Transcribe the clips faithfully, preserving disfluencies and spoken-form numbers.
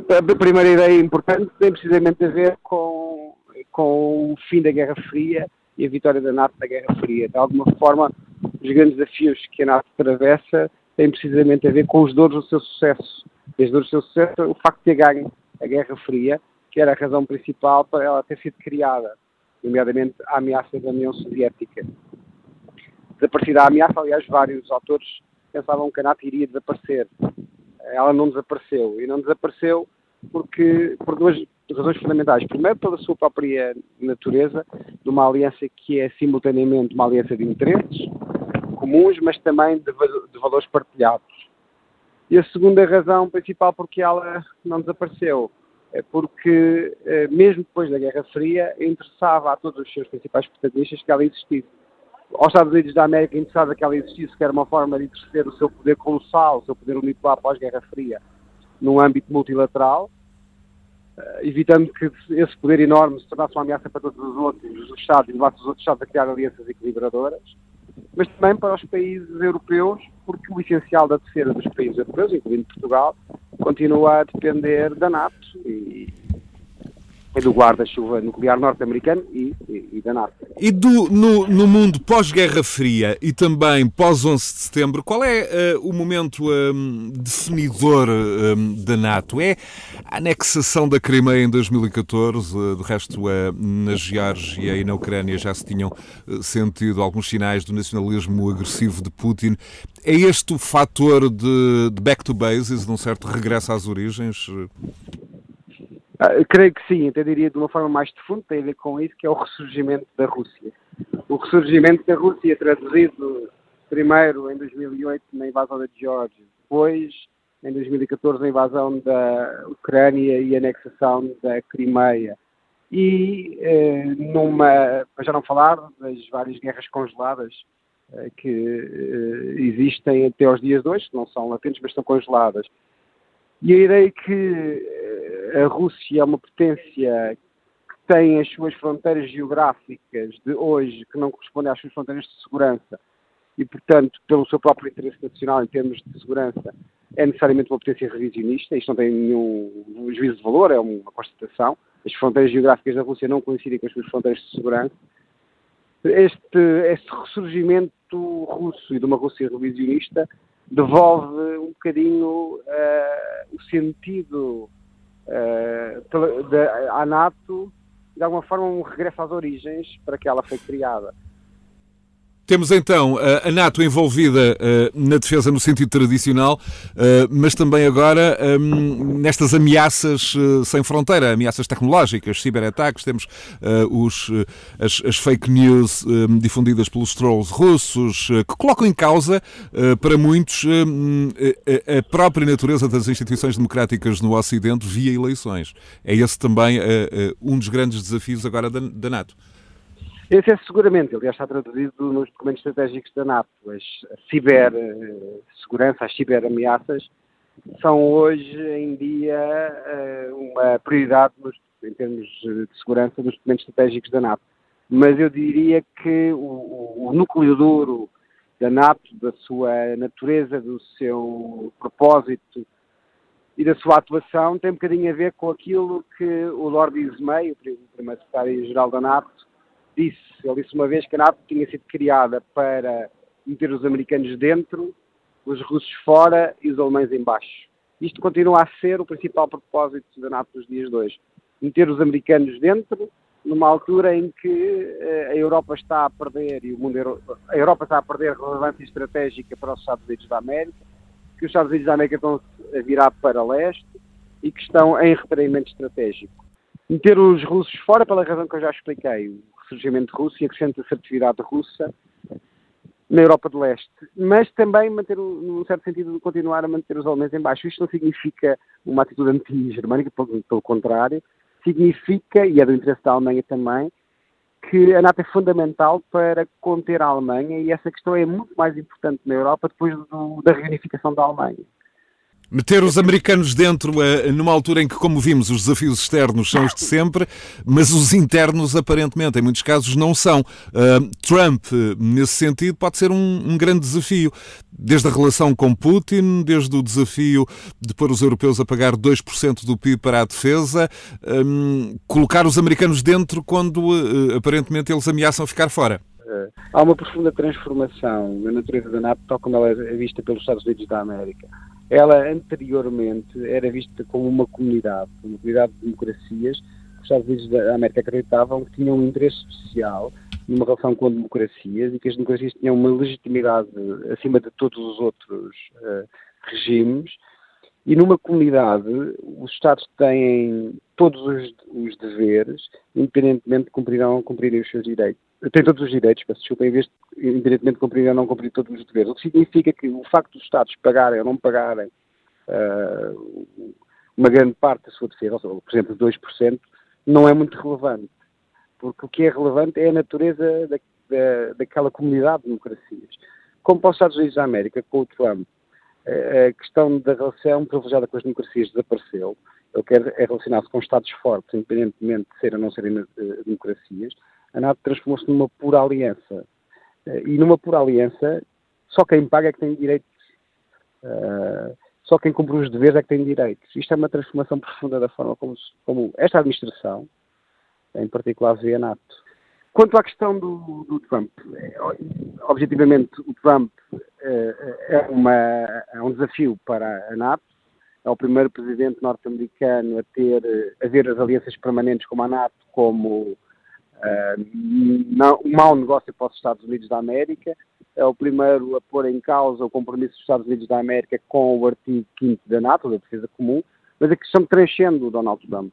A primeira ideia importante tem precisamente a ver com, com o fim da Guerra Fria e a vitória da NATO na Guerra Fria. De alguma forma, os grandes desafios que a NATO atravessa têm precisamente a ver com os dores do seu sucesso. E as dores do seu sucesso, o facto de ter ganho a Guerra Fria, que era a razão principal para ela ter sido criada, nomeadamente a ameaça da União Soviética. Desaparecida a ameaça, aliás, vários autores pensavam que a NATO iria desaparecer. Ela não desapareceu. E não desapareceu porque, por duas razões fundamentais. Primeiro, pela sua própria natureza, de uma aliança que é simultaneamente uma aliança de interesses comuns, mas também de, de valores partilhados. E a segunda razão principal porque ela não desapareceu é porque, mesmo depois da Guerra Fria, interessava a todos os seus principais protagonistas que ela existisse. Aos Estados Unidos da América interessava que ela existisse, que era uma forma de exercer o seu poder colossal, o seu poder unipolar pós-Guerra Fria, num âmbito multilateral, evitando que esse poder enorme se tornasse uma ameaça para todos os outros os Estados e levasse os outros Estados a criar alianças equilibradoras, mas também para os países europeus, porque o essencial da defesa dos países europeus, incluindo Portugal, continua a depender da NATO e, e do guarda-chuva nuclear norte-americano e, e, e da NATO. E do, no, no mundo pós-Guerra Fria e também pós-onze de setembro, qual é uh, o momento um, definidor um, da NATO? É a anexação da Crimeia em dois mil e catorze, uh, de resto uh, na Geórgia e na Ucrânia já se tinham uh, sentido alguns sinais do nacionalismo agressivo de Putin. É este o fator de, de back to bases, de um certo regresso às origens? Uh, creio que sim, até diria de uma forma mais de fundo, tem a ver com isso, que é o ressurgimento da Rússia. O ressurgimento da Rússia, traduzido primeiro em dois mil e oito na invasão da Geórgia, depois em dois mil e catorze na invasão da Ucrânia e a anexação da Crimeia. E eh, numa, para já não falar das várias guerras congeladas eh, que eh, existem até aos dias de hoje, que não são latentes, mas estão congeladas. E a ideia é que a Rússia é uma potência que tem as suas fronteiras geográficas de hoje que não correspondem às suas fronteiras de segurança e, portanto, pelo seu próprio interesse nacional em termos de segurança, é necessariamente uma potência revisionista. Isto não tem nenhum juízo de valor, é uma constatação. As fronteiras geográficas da Rússia não coincidem com as suas fronteiras de segurança. Este, este ressurgimento russo e de uma Rússia revisionista devolve um bocadinho uh, o sentido uh, de, à NATO, de alguma forma um regresso às origens para que ela foi criada. Temos então a NATO envolvida na defesa no sentido tradicional, mas também agora nestas ameaças sem fronteira, ameaças tecnológicas, ciberataques. Temos os, as, as fake news difundidas pelos trolls russos, que colocam em causa, para muitos, a própria natureza das instituições democráticas no Ocidente via eleições. É esse também um dos grandes desafios agora da, da NATO. Esse é seguramente, aliás está traduzido nos documentos estratégicos da NATO. As, a cibersegurança, as ciberameaças, são hoje em dia uma prioridade nos, em termos de segurança dos documentos estratégicos da NATO. Mas eu diria que o, o núcleo duro da NATO, da sua natureza, do seu propósito e da sua atuação, tem um bocadinho a ver com aquilo que o Lord Ismay, o primeiro secretário-geral da NATO, disse. Ele disse uma vez que a NATO tinha sido criada para meter os americanos dentro, os russos fora e os alemães em baixo. Isto continua a ser o principal propósito da NATO nos dias de hoje. Meter os americanos dentro, numa altura em que a Europa está a perder, e o mundo Euro... a Europa está a perder relevância estratégica para os Estados Unidos da América, que os Estados Unidos da América estão a virar para leste e que estão em retraimento estratégico. Meter os russos fora, pela razão que eu já expliquei, o ressurgimento russo e a crescente assertividade russa na Europa de Leste, mas também manter, num certo sentido, continuar a manter os alemães em baixo. Isto não significa uma atitude anti-germânica, pelo, pelo contrário, significa, e é do interesse da Alemanha também, que a NATO é fundamental para conter a Alemanha e essa questão é muito mais importante na Europa depois do, da reunificação da Alemanha. Meter os americanos dentro numa altura em que, como vimos, os desafios externos são os de sempre, mas os internos, aparentemente, em muitos casos, não são. Uh, Trump, nesse sentido, pode ser um, um grande desafio. Desde a relação com Putin, desde o desafio de pôr os europeus a pagar dois por cento do P I B para a defesa, um, colocar os americanos dentro quando, uh, aparentemente, eles ameaçam ficar fora. Há uma profunda transformação na natureza da NATO, tal como ela é vista pelos Estados Unidos da América. Ela, anteriormente, era vista como uma comunidade, uma comunidade de democracias. Os Estados Unidos da América acreditavam que tinham um interesse especial numa relação com democracias e que as democracias tinham uma legitimidade acima de todos os outros uh, regimes. E numa comunidade, os Estados têm todos os, os deveres, independentemente de cumprir ou não cumprirem os seus direitos. Têm todos os direitos, peço desculpa, em vez de, independentemente de cumprir ou não cumprir todos os deveres. O que significa que o facto dos Estados pagarem ou não pagarem uh, uma grande parte da sua defesa, ou, por exemplo, dois por cento, não é muito relevante. Porque o que é relevante é a natureza da, da, daquela comunidade de democracias. Como para os Estados Unidos da América, com o Trump, a questão da relação privilegiada com as democracias desapareceu. Ele quer é relacionar-se com Estados fortes, independentemente de serem ou não serem uh, democracias. A NATO transformou-se numa pura aliança. Uh, e numa pura aliança, só quem paga é que tem direitos. Uh, só quem cumpre os deveres é que tem direitos. Isto é uma transformação profunda da forma como, como esta administração, em particular, vê a NATO. Quanto à questão do, do Trump, objetivamente o Trump é, uma, é um desafio para a NATO. É o primeiro presidente norte-americano a ter a ver as alianças permanentes como a NATO como uh, não, um mau negócio para os Estados Unidos da América. É o primeiro a pôr em causa o compromisso dos Estados Unidos da América com o artigo quinto da NATO, da defesa comum, mas a questão transcende o Donald Trump.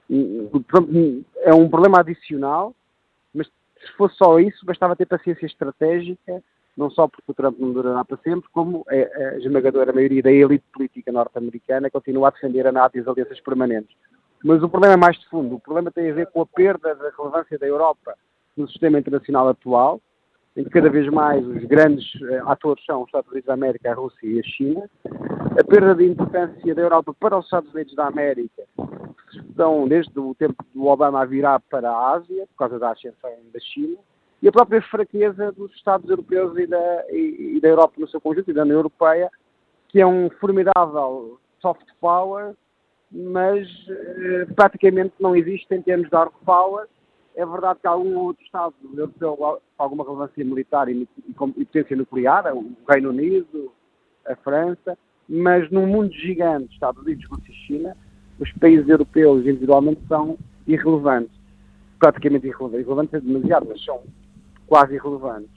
O Trump é um problema adicional, mas se fosse só isso, bastava ter paciência estratégica, não só porque o Trump não durará para sempre, como a esmagadora maioria da elite política norte-americana continua a defender a NATO e as alianças permanentes. Mas o problema é mais de fundo. O problema tem a ver com a perda da relevância da Europa no sistema internacional atual, em que cada vez mais os grandes atores são os Estados Unidos da América, a Rússia e a China. A perda de importância da Europa para os Estados Unidos da América, que estão desde o tempo do Obama a virar para a Ásia, por causa da ascensão da China, e a própria fraqueza dos Estados europeus e da, e, e da Europa no seu conjunto, e da União Europeia, que é um formidável soft power, mas eh, praticamente não existe em termos de hard power. É verdade que há algum outro Estado europeu com alguma relevância militar e, e, e potência nuclear, o Reino Unido, a França, mas num mundo gigante, Estados Unidos, Rússia e China, os países europeus individualmente são irrelevantes. Praticamente irrelevantes. Irrelevantes é demasiado, mas são quase irrelevantes.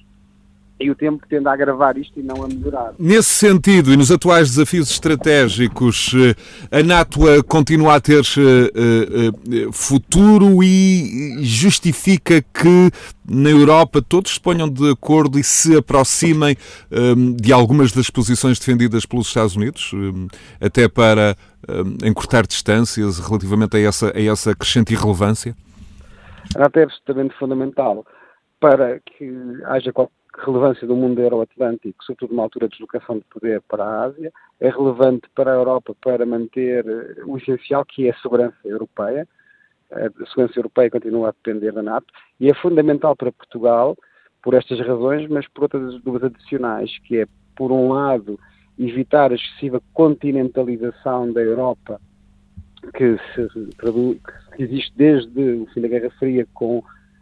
E o tempo tende a agravar isto e não a melhorar. Nesse sentido, e nos atuais desafios estratégicos, a NATO continua a ter uh, uh, futuro e justifica que na Europa todos se ponham de acordo e se aproximem um, de algumas das posições defendidas pelos Estados Unidos, um, até para um, encurtar distâncias relativamente a essa, a essa crescente irrelevância? A NATO é absolutamente fundamental para que haja qualquer relevância do mundo euroatlântico, sobretudo numa altura de deslocação de poder para a Ásia. É relevante para a Europa para manter o essencial, que é a segurança europeia. A segurança europeia continua a depender da NATO e é fundamental para Portugal por estas razões, mas por outras duas adicionais, que é, por um lado, evitar a excessiva continentalização da Europa, que, se, que existe desde o fim da Guerra Fria com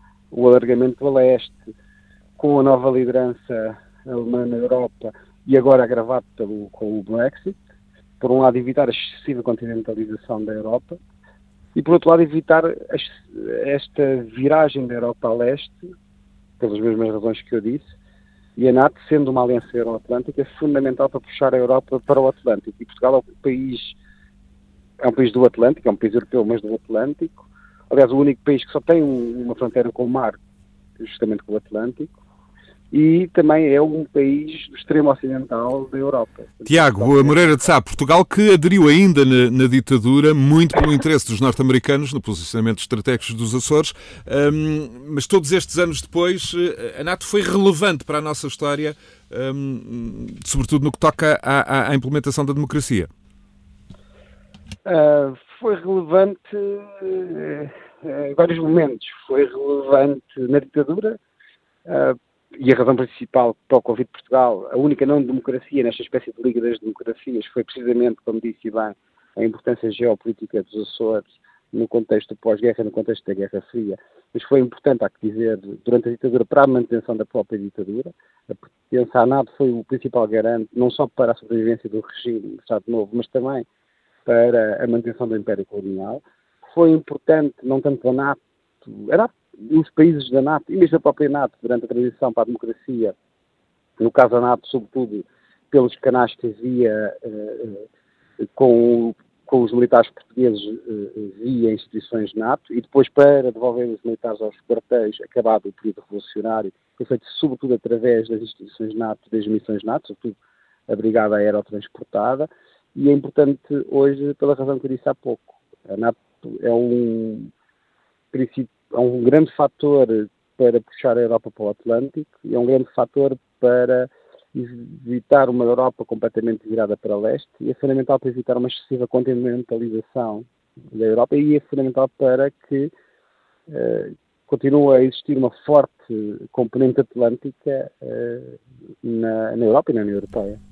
o alargamento do leste, com a nova liderança alemã na Europa e agora agravado pelo, com o Brexit. Por um lado, evitar a excessiva continentalização da Europa e, por outro lado, evitar as, esta viragem da Europa a leste, pelas mesmas razões que eu disse, e a NATO, sendo uma aliança euroatlântica, é fundamental para puxar a Europa para o Atlântico. E Portugal é um país, é um país do Atlântico, é um país europeu, mas do Atlântico. Aliás, o único país que só tem um, uma fronteira com o mar, justamente com o Atlântico. E também é um país do extremo ocidental da Europa. Tiago Moreira de Sá, Portugal que aderiu ainda na, na ditadura, muito pelo interesse dos norte-americanos no posicionamento estratégico dos Açores, um, mas todos estes anos depois a NATO foi relevante para a nossa história, um, sobretudo no que toca à, à, à implementação da democracia. Uh, foi relevante uh, em vários momentos. Foi relevante na ditadura, uh, e a razão principal para o convite de Portugal, a única não-democracia nesta espécie de Liga das Democracias, foi precisamente, como disse bem, a importância geopolítica dos Açores no contexto pós-guerra, no contexto da Guerra Fria. Mas foi importante, há que dizer, durante a ditadura, para a manutenção da própria ditadura. A pertença à NATO foi o principal garante, não só para a sobrevivência do regime do Estado Novo, mas também para a manutenção do Império Colonial. Foi importante, não tanto a NATO, a NATO, os países da NATO, e mesmo a própria NATO, durante a transição para a democracia, no caso da NATO, sobretudo pelos canais que havia uh, uh, com, com os militares portugueses uh, via instituições NATO, e depois para devolver os militares aos quartéis, acabado o período revolucionário, foi feito sobretudo através das instituições NATO, das missões NATO, sobretudo a Brigada Aerotransportada, e é importante hoje pela razão que eu disse há pouco. A NATO é um, é um grande fator para puxar a Europa para o Atlântico e é um grande fator para evitar uma Europa completamente virada para leste e é fundamental para evitar uma excessiva continentalização da Europa e é fundamental para que uh, continue a existir uma forte componente atlântica uh, na, na Europa e na União Europeia.